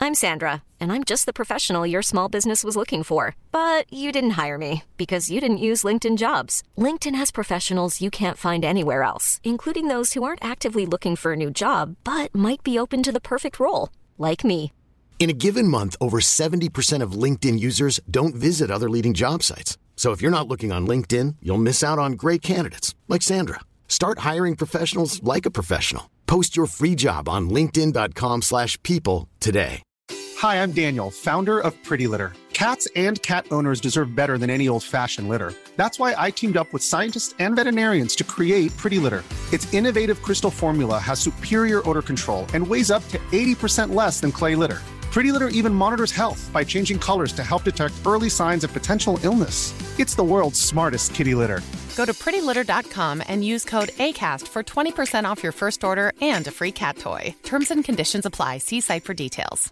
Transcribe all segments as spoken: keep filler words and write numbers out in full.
I'm Sandra, and I'm just the professional your small business was looking for. But you didn't hire me because you didn't use LinkedIn Jobs. LinkedIn has professionals you can't find anywhere else, including those who aren't actively looking for a new job, but might be open to the perfect role, like me. In a given month, over seventy percent of LinkedIn users don't visit other leading job sites. So if you're not looking on LinkedIn, you'll miss out on great candidates like Sandra. Start hiring professionals like a professional. Post your free job on linkedin dot com slash people today. Hi, I'm Daniel, founder of Pretty Litter. Cats and cat owners deserve better than any old-fashioned litter. That's why I teamed up with scientists and veterinarians to create Pretty Litter. Its innovative crystal formula has superior odor control and weighs up to eighty percent less than clay litter. Pretty Litter even monitors health by changing colors to help detect early signs of potential illness. It's the world's smartest kitty litter. Go to pretty litter dot com and use code ACAST for twenty percent off your first order and a free cat toy. Terms and conditions apply. See site for details.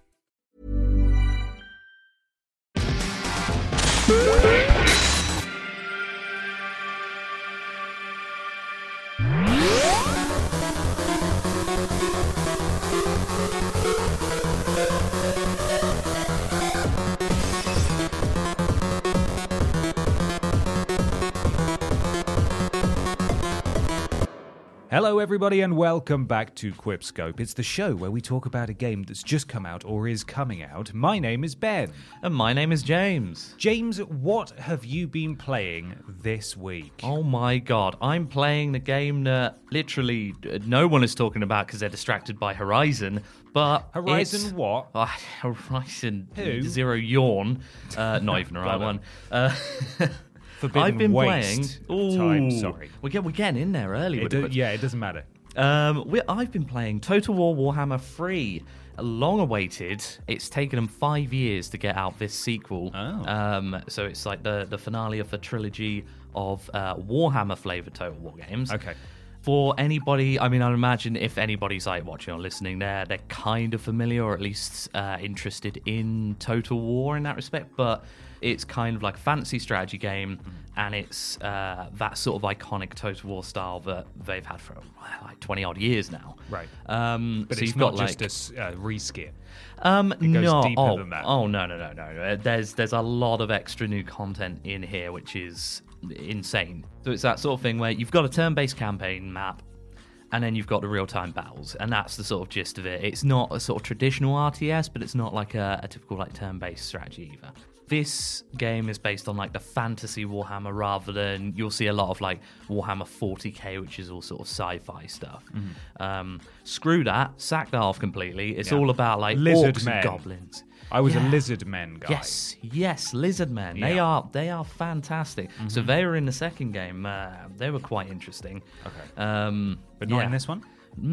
Hello everybody and welcome back to Quipscope. It's the show where we talk about a game that's just come out or is coming out. My name is Ben. And my name is James. James, what have you been playing this week? Oh my god, I'm playing the game that literally no one is talking about because they're distracted by Horizon, but Horizon it's, what? Uh, Horizon Who? Zero Yawn. Uh, not even the right one. Uh, Forbidden I've been waste playing. Ooh, time, sorry. We get we're getting in there early. It with do, it. yeah, it doesn't matter. Um, we, I've been playing Total War Warhammer three. Long awaited. It's taken them five years to get out this sequel. Oh. Um, so it's like the, the finale of a trilogy of uh, Warhammer flavored Total War games. Okay. For anybody, I mean, I imagine if anybody's like watching or listening there, they're kind of familiar or at least uh, interested in Total War in that respect. But it's kind of like a fantasy strategy game, and it's uh, that sort of iconic Total War style that they've had for like twenty odd years now. Right. Um, But so it's you've not got, just like, a uh, reskin. Um, It goes no, deeper oh, than that. oh no, no, no, no. Uh, There's there's a lot of extra new content in here, which is insane. So it's that sort of thing where you've got a turn-based campaign map, and then you've got the real-time battles, and that's the sort of gist of it. It's not a sort of traditional R T S, but it's not like a, a typical like turn-based strategy either. This game is based on like the fantasy Warhammer rather than you'll see a lot of like Warhammer forty K, which is all sort of sci-fi stuff. Mm-hmm. Um, screw that, sack that off completely. It's Yeah. all about like Lizard orcs men. and goblins. I was Yeah. a lizard men guy. Yes, yes, lizard men. They Yeah. are they are fantastic. Mm-hmm. So they were in the second game. Uh, they were quite interesting. Okay. Um, But not yeah. in this one?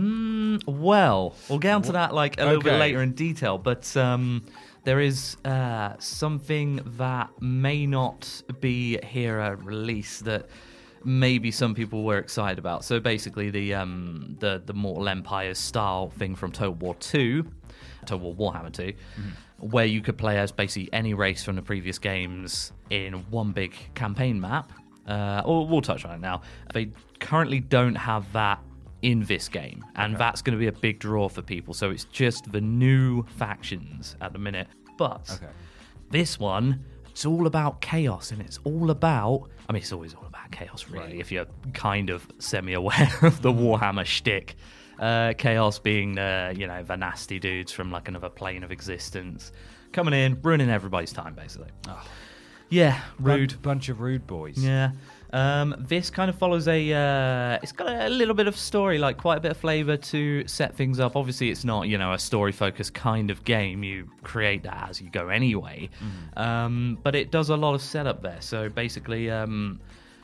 Mm, well, we'll get onto that like a little bit Okay. later in detail, but um, there is uh, something that may not be here at release that maybe some people were excited about. So basically, the um, the the Mortal Empire style thing from Total War two, Total War Warhammer two, mm-hmm. where you could play as basically any race from the previous games in one big campaign map. Uh, we'll, we'll touch on it now. They currently don't have that in this game, and okay. that's going to be a big draw for people. So it's just the new factions at the minute. But okay. this one, it's all about chaos, and it's all about, I mean, it's always all about chaos, really, right. if you're kind of semi-aware of the Warhammer shtick. Uh, chaos being, uh, you know, the nasty dudes from like another plane of existence, coming in, ruining everybody's time, basically. Oh. Yeah, rude. Bunch, bunch of rude boys. Yeah. Um, this kind of follows a, uh, it's got a little bit of story, like quite a bit of flavour to set things up. Obviously, it's not, you know, a story-focused kind of game. You create that as you go anyway. Mm. Um, but it does a lot of setup there. So basically, um,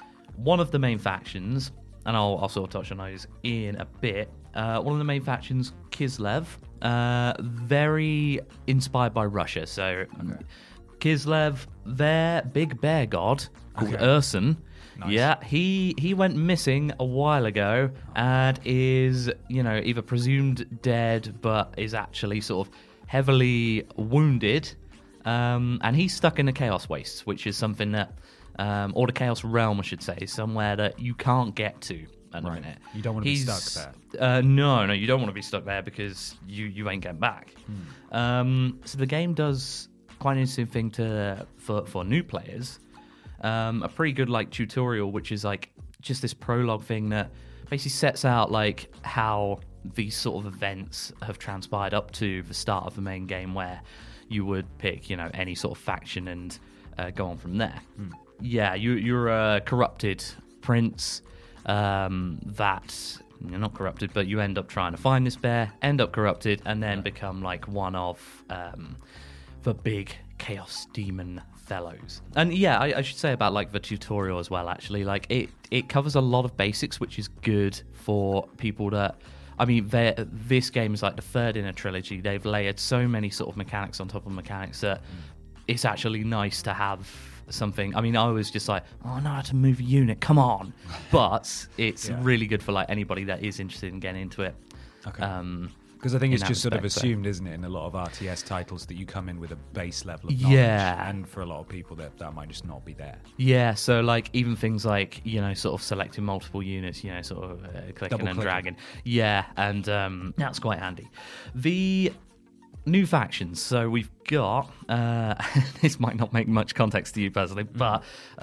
one of the main factions, and I'll, I'll sort of touch on those in a bit, uh, one of the main factions, Kislev, uh, very inspired by Russia. So okay. Kislev, their big bear god called okay. Urson. Nice. Yeah, he he went missing a while ago and is, you know, either presumed dead but is actually sort of heavily wounded. Um, and he's stuck in the Chaos Wastes, which is something that, um, or the Chaos Realm, I should say, somewhere that you can't get to at the Right. minute. You don't want to be He's- stuck there. Uh, no, no, you don't want to be stuck there because you, you ain't getting back. Hmm. Um, so the game does quite an interesting thing to for, for new players. Um, a pretty good like tutorial, which is like just this prologue thing that basically sets out like how these sort of events have transpired up to the start of the main game, where you would pick, you know, any sort of faction and uh, go on from there. Hmm. Yeah, you, you're a corrupted prince um, that you're not corrupted, but you end up trying to find this bear, end up corrupted, and then become like one of um, the big chaos demon fellows. And yeah, I, I should say about like the tutorial as well. Actually, like it, it covers a lot of basics, which is good for people that. I mean, this game is like the third in a trilogy. They've layered so many sort of mechanics on top of mechanics that it's actually nice to have something. I mean, I was just like, oh, I know how to move a unit, come on. But it's Yeah. really good for like anybody that is interested in getting into it. Okay. Um, Because I think in it's that just sort of respect, so- assumed, isn't it, in a lot of R T S titles that you come in with a base level of knowledge. Yeah. And for a lot of people, that, that might just not be there. Yeah, so like even things like, you know, sort of selecting multiple units, you know, sort of uh, clicking Double and clicking. dragging. Yeah, and um, that's quite handy. The new factions. So we've got, uh, this might not make much context to you personally, but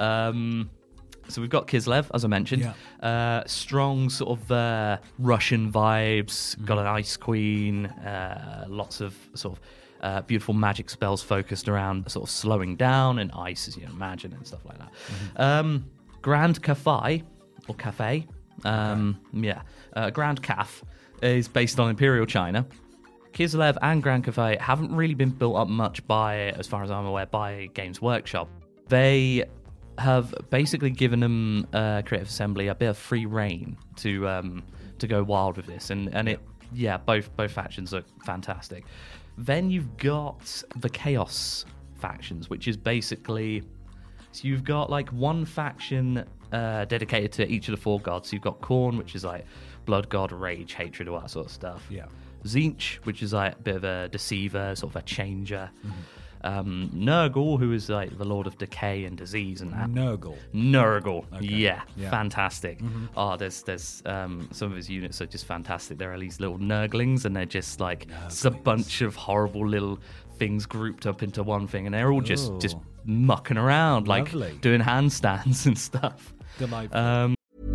um, so we've got Kislev, as I mentioned. Yeah. Uh, strong sort of uh, Russian vibes, got an Ice Queen, uh, lots of sort of uh, beautiful magic spells focused around sort of slowing down and ice, as you imagine, and stuff like that. Um, Grand Cafe, or Cafe, um, yeah, uh, Grand Caf is based on Imperial China. Kislev and Grand Cafe haven't really been built up much by, as far as I'm aware, by Games Workshop. They have basically given them uh, Creative Assembly a bit of free reign to um, to go wild with this, and and it yeah both both factions are fantastic. Then you've got the Chaos factions, which is basically so you've got like one faction uh, dedicated to each of the four gods. So you've got Khorne, which is like blood god, rage, hatred, all that sort of stuff. Yeah. Tzeentch, which is like a bit of a deceiver, sort of a changer. Mm-hmm. Um, Nurgle, who is like the lord of decay and disease and that. Nurgle. Nurgle, Okay. yeah, Yeah. fantastic. Mhm. Oh, there's there's um, some of his units are just fantastic. There are these little Nurglings, and they're just like it's a bunch of horrible little things grouped up into one thing, and they're all just Ooh. just mucking around, Lovely. like doing handstands and stuff. Delightful. Um,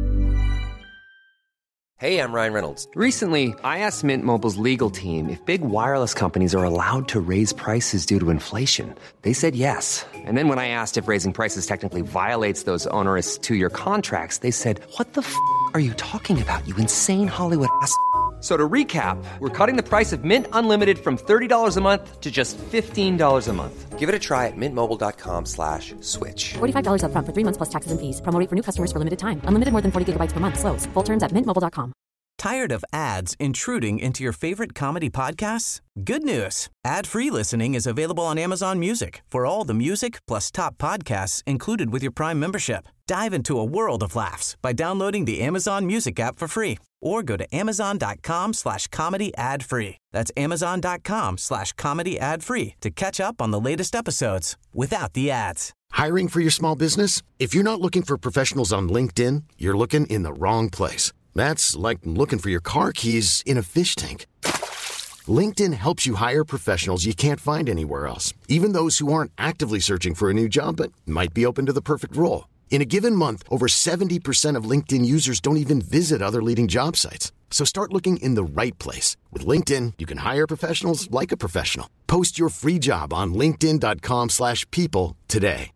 Hey, I'm Ryan Reynolds. Recently, I asked Mint Mobile's legal team if big wireless companies are allowed to raise prices due to inflation. They said yes. And then when I asked if raising prices technically violates those onerous two-year contracts, they said, what the f*** are you talking about, you insane Hollywood ass f- So to recap, we're cutting the price of Mint Unlimited from thirty dollars a month to just fifteen dollars a month. Give it a try at mintmobile.com slash switch. forty-five dollars up front for three months plus taxes and fees. Promo rate for new customers for limited time. Unlimited more than forty gigabytes per month. Slows full terms at mint mobile dot com. Tired of ads intruding into your favorite comedy podcasts? Good news. Ad-free listening is available on Amazon Music for all the music plus top podcasts included with your Prime membership. Dive into a world of laughs by downloading the Amazon Music app for free or go to amazon.com slash comedy ad free. That's amazon.com slash comedy ad free to catch up on the latest episodes without the ads. Hiring for your small business? If you're not looking for professionals on LinkedIn, you're looking in the wrong place. That's like looking for your car keys in a fish tank. LinkedIn helps you hire professionals you can't find anywhere else, even those who aren't actively searching for a new job but might be open to the perfect role. In a given month, over seventy percent of LinkedIn users don't even visit other leading job sites. So start looking in the right place. With LinkedIn, you can hire professionals like a professional. Post your free job on linkedin.com slash people today.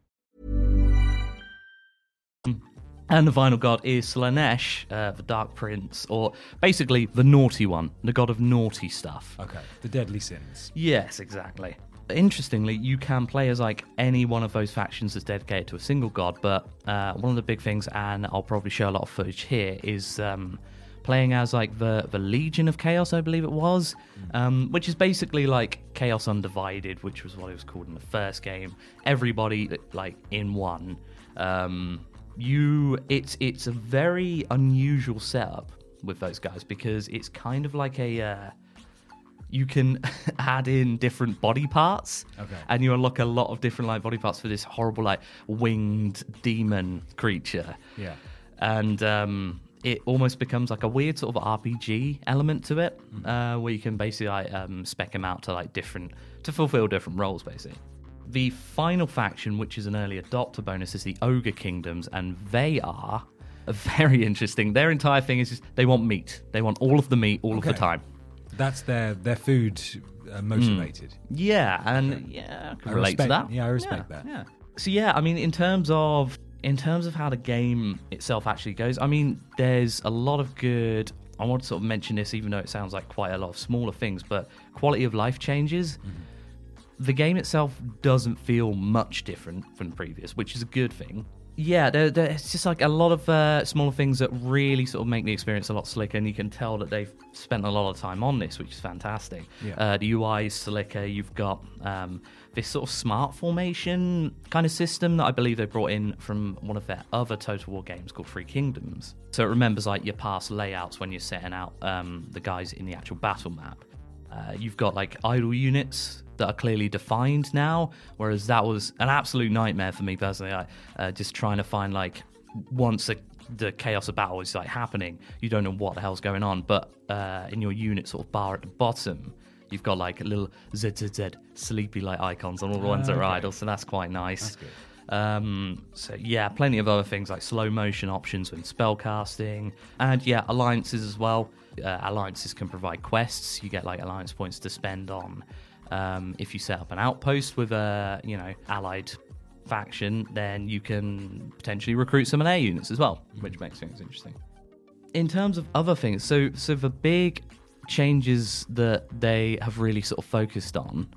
And the final god is Slaanesh, uh, the Dark Prince, or basically the naughty one, the god of naughty stuff. Okay, the deadly sins. Yes, exactly. Interestingly, you can play as like any one of those factions that's dedicated to a single god, but uh, one of the big things, and I'll probably show a lot of footage here, is um, playing as like the, the Legion of Chaos, I believe it was, um, which is basically like Chaos Undivided, which was what it was called in the first game. Everybody like in one. Um, You, it's it's a very unusual setup with those guys because it's kind of like a, uh, you can add in different body parts, Okay. and you unlock a lot of different like body parts for this horrible like winged demon creature. Yeah. And um, it almost becomes like a weird sort of R P G element to it, uh, where you can basically like, um, spec them out to like different to fulfill different roles, basically. The final faction, which is an early adopter bonus, is the Ogre Kingdoms, and they are very interesting. Their entire thing is just they want meat. They want all of the meat all okay. of the time. That's their their food uh, motivated. Mm. Yeah, and okay. yeah, I can I relate respect, to that. Yeah, I respect yeah, that. Yeah. So yeah, I mean, in terms of in terms of how the game itself actually goes, I mean, there's a lot of good. I want to sort of mention this, even though it sounds like quite a lot of smaller things, but quality of life changes. Mm-hmm. The game itself doesn't feel much different from the previous, which is a good thing. Yeah, there, there, it's just like a lot of uh, smaller things that really sort of make the experience a lot slicker, and you can tell that they've spent a lot of time on this, which is fantastic. Yeah. Uh, the U I is slicker. You've got um, this sort of smart formation kind of system that I believe they brought in from one of their other Total War games called Three Kingdoms. So it remembers like your past layouts when you're setting out um, the guys in the actual battle map. Uh, you've got like idle units that are clearly defined now, whereas that was an absolute nightmare for me personally. I, uh, just trying to find like once the, the chaos of battle is like happening, you don't know what the hell's going on. But uh, in your unit sort of bar at the bottom, you've got like little Z Z Z sleepy light icons on all the ones that are okay. idle, so that's quite nice. That's good. Um, so yeah, plenty of other things like slow motion options when spell casting, and yeah, alliances as well. Uh, alliances can provide quests. You get like alliance points to spend on um, if you set up an outpost with a you know allied faction, then you can potentially recruit some of their units as well, which makes things interesting. In terms of other things, so so the big changes that they have really sort of focused on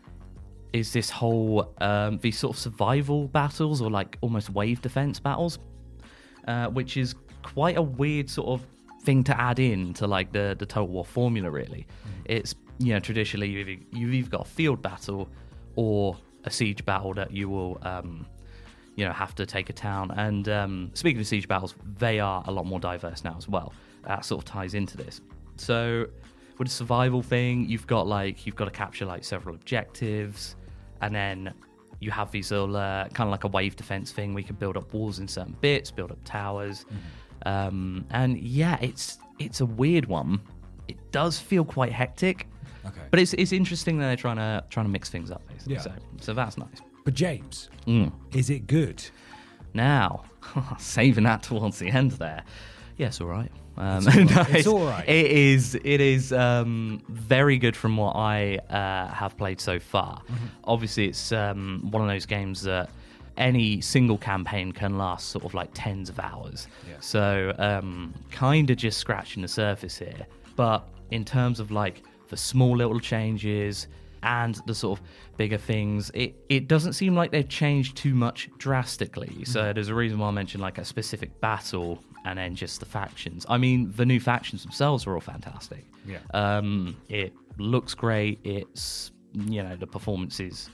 is this whole um, these sort of survival battles or like almost wave defense battles, uh, which is quite a weird sort of thing to add in to like the the Total War formula. Really, mm. It's you know traditionally you've either, you've either got a field battle or a siege battle that you will um, you know have to take a town. And um, speaking of siege battles, they are a lot more diverse now as well. That sort of ties into this. So with the survival thing, you've got like you've got to capture like several objectives, and then you have these little uh, kind of like a wave defense thing where you can build up walls in certain bits, build up towers, mm-hmm. um, and yeah, it's it's a weird one. It does feel quite hectic, okay. But it's it's interesting that they're trying to trying to mix things up, basically. Yeah. So so that's nice. But James, mm. is it good? Now, saving that towards the end there. Yes, all right. Um, it's, all right. no, it's, it's all right. It is. It is um, very good from what I uh, have played so far. Mm-hmm. Obviously, it's um, one of those games that any single campaign can last sort of like tens of hours. Yeah. So, um, kind of just scratching the surface here. But in terms of like the small little changes and the sort of bigger things, it, it doesn't seem like they've changed too much drastically. Mm-hmm. So there's a reason why I mentioned like a specific battle and then just the factions. I mean, the new factions themselves are all fantastic. Yeah. Um, it looks great. It's, you know, the performance is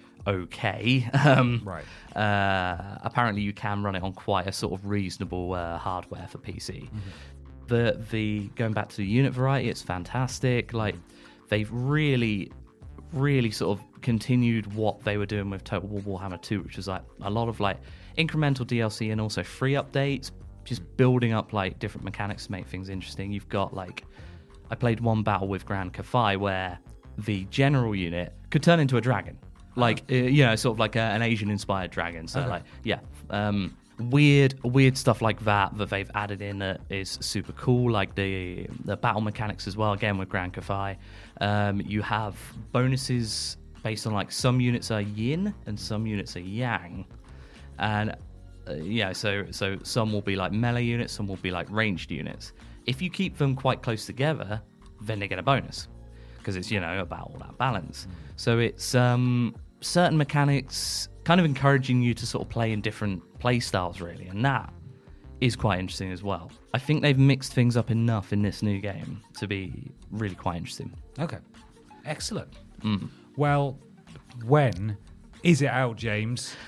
okay. Um, right. Uh, apparently you can run it on quite a sort of reasonable uh, hardware for P C. Mm-hmm. The, the, going back to the unit variety, it's fantastic. Like, they've really, really sort of continued what they were doing with Total War Warhammer two, which was like a lot of like incremental D L C and also free updates, just building up like different mechanics to make things interesting. You've got like, I played one battle with Grand Kafai where the general unit could turn into a dragon, like uh, you know, sort of like a, an Asian-inspired dragon. So okay. like, yeah, um, weird, weird stuff like that that they've added in that is super cool. Like the the battle mechanics as well. Again with Grand Kafai, um, you have bonuses based on like some units are yin and some units are yang, and Uh, yeah, so so some will be like melee units, some will be like ranged units. If you keep them quite close together, then they get a bonus because it's, you know, about all that balance. Mm. So it's um, certain mechanics kind of encouraging you to sort of play in different play styles, really, and that is quite interesting as well. I think they've mixed things up enough in this new game to be really quite interesting. Okay, excellent. Mm. Well, when is it out, James?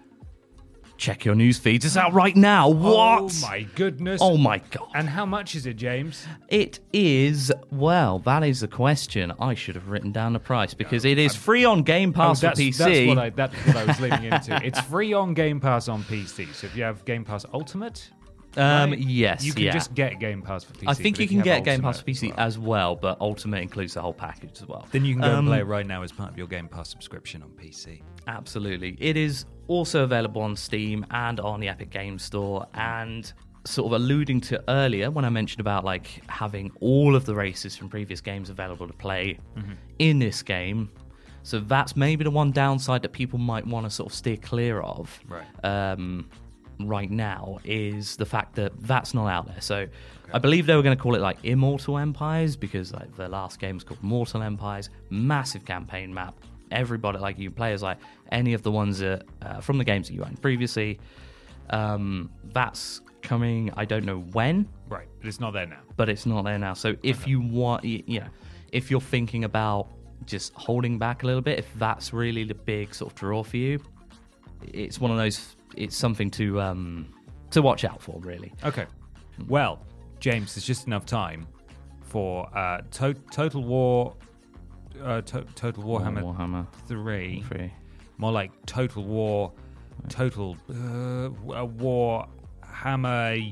Check your news feeds. It's out right now. What? Oh, my goodness. Oh, my God. And how much is it, James? It is, well, that is the question. I should have written down the price because no, it is I'm, free on Game Pass oh, for P C. That's what, I, that's what I was leading into. It's free on Game Pass on P C. So if you have Game Pass Ultimate, Um, right? yes, You can yeah. just get Game Pass for P C. I think but you if can have get Game Pass Ultimate for P C as well, as well, but Ultimate includes the whole package as well. then you can go and Um, play it right now as part of your Game Pass subscription on P C. Absolutely. It is also available on Steam and on the Epic Games Store. And sort of alluding to earlier when I mentioned about like having all of the races from previous games available to play mm-hmm. in this game. So that's maybe the one downside that people might want to sort of steer clear of right, um, right now is the fact that that's not out there. So okay. I believe they were going to call it like Immortal Empires because like the last game was called Mortal Empires. Massive campaign map. Everybody, like you play as like any of the ones that, uh, from the games that you owned previously. Um, that's coming, I don't know when. Right, but it's not there now. But it's not there now. So if okay. you want, you know, if you're thinking about just holding back a little bit, if that's really the big sort of draw for you, it's one of those, it's something to um, to watch out for, really. Okay. Well, James, there's just enough time for uh, to- Total War... Uh, to- Total Warhammer, Warhammer three. three. More like Total War, Total uh, Warhammer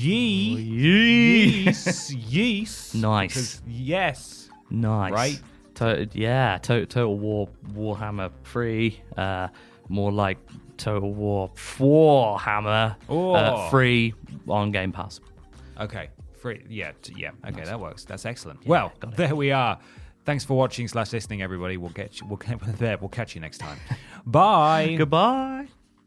Ye- Yeast. Yeast. Nice. Because yes. Nice. Right? To- yeah, to- Total War Warhammer three. Uh, more like Total War Warhammer oh. uh, free on Game Pass. Okay. Free. Yeah. T- yeah. Okay, nice. that works. That's excellent. Yeah, well, there we are. Thanks for watching slash listening, everybody. We'll get you, we'll there. We'll catch you next time. Bye. Goodbye.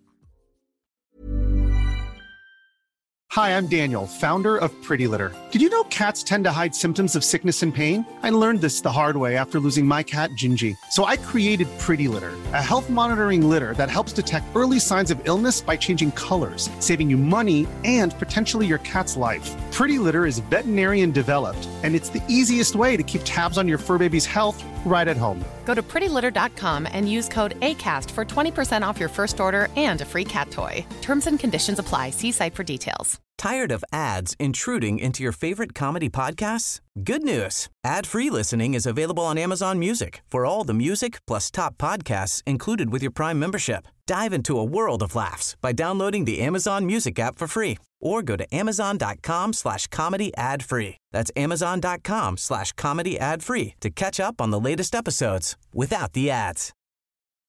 Hi, I'm Daniel, founder of Pretty Litter. Did you know cats tend to hide symptoms of sickness and pain? I learned this the hard way after losing my cat, Gingy. So I created Pretty Litter, a health monitoring litter that helps detect early signs of illness by changing colors, saving you money and potentially your cat's life. Pretty Litter is veterinarian developed, and it's the easiest way to keep tabs on your fur baby's health right at home. Go to pretty litter dot com and use code ACAST for twenty percent off your first order and a free cat toy. Terms and conditions apply. See site for details. Tired of ads intruding into your favorite comedy podcasts? Good news. Ad-free listening is available on Amazon Music for all the music plus top podcasts included with your Prime membership. Dive into a world of laughs by downloading the Amazon Music app for free or go to amazon.com slash comedy ad free. That's amazon.com slash comedy ad free to catch up on the latest episodes without the ads.